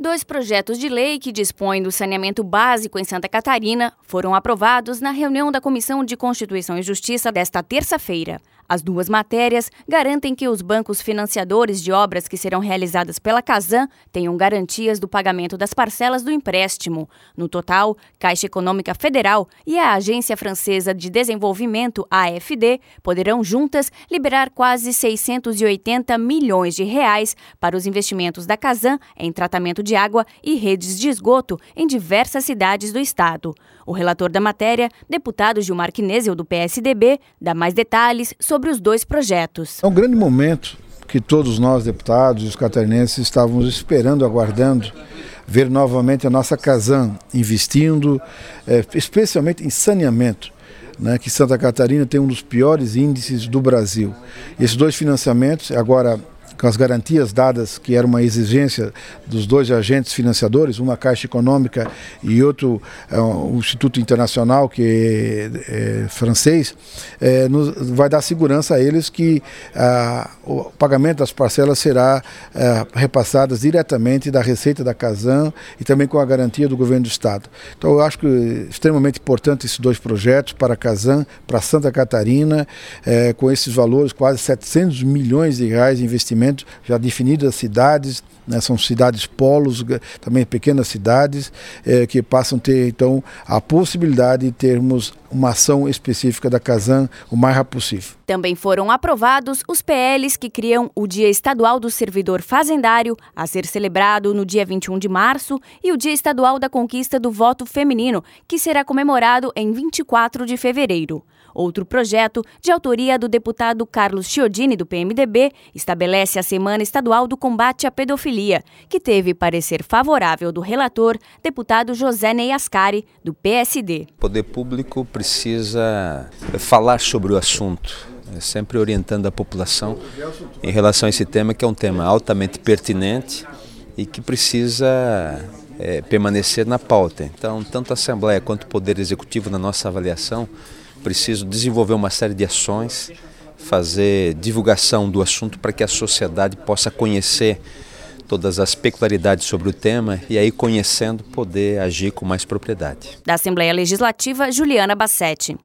2 projetos de lei que dispõem do saneamento básico em Santa Catarina foram aprovados na reunião da Comissão de Constituição e Justiça desta terça-feira. As 2 matérias garantem que os bancos financiadores de obras que serão realizadas pela Casan tenham garantias do pagamento das parcelas do empréstimo. No total, Caixa Econômica Federal e a Agência Francesa de Desenvolvimento, AFD, poderão juntas liberar quase 680 milhões de reais para os investimentos da Casan em tratamento de água e redes de esgoto em diversas cidades do estado. O relator da matéria, deputado Gilmar Knezzel, do PSDB, dá mais detalhes sobre os 2 projetos. É um grande momento que todos nós, deputados e os catarinenses, estávamos esperando, aguardando, ver novamente a nossa Casan investindo, especialmente em saneamento, que Santa Catarina tem um dos piores índices do Brasil. Esses 2 financiamentos, agora com as garantias dadas, que era uma exigência dos 2 agentes financiadores, uma Caixa Econômica e outro um Instituto Internacional, que é francês, vai dar segurança a eles que o pagamento das parcelas será repassado diretamente da receita da Casan e também com a garantia do governo do estado. Então eu acho que é extremamente importante esses 2 projetos para a Casan, para Santa Catarina, com esses valores, quase 700 milhões de reais de investimento já definidas as cidades, são cidades polos, também pequenas cidades, que passam a ter então a possibilidade de termos uma ação específica da Casan o mais rápido possível. Também foram aprovados os PLs que criam o Dia Estadual do Servidor Fazendário, a ser celebrado no dia 21 de março, e o Dia Estadual da Conquista do Voto Feminino, que será comemorado em 24 de fevereiro. Outro projeto, de autoria do deputado Carlos Chiodini, do PMDB, estabelece a Semana Estadual do Combate à Pedofilia, que teve parecer favorável do relator, deputado José Ney Ascari, do PSD. O poder público precisa falar sobre o assunto, sempre orientando a população em relação a esse tema, que é um tema altamente pertinente e que precisa permanecer na pauta. Então, tanto a Assembleia quanto o Poder Executivo, na nossa avaliação, precisam desenvolver uma série de ações, fazer divulgação do assunto para que a sociedade possa conhecer todas as peculiaridades sobre o tema e aí, conhecendo, poder agir com mais propriedade. Da Assembleia Legislativa, Juliana Bassetti.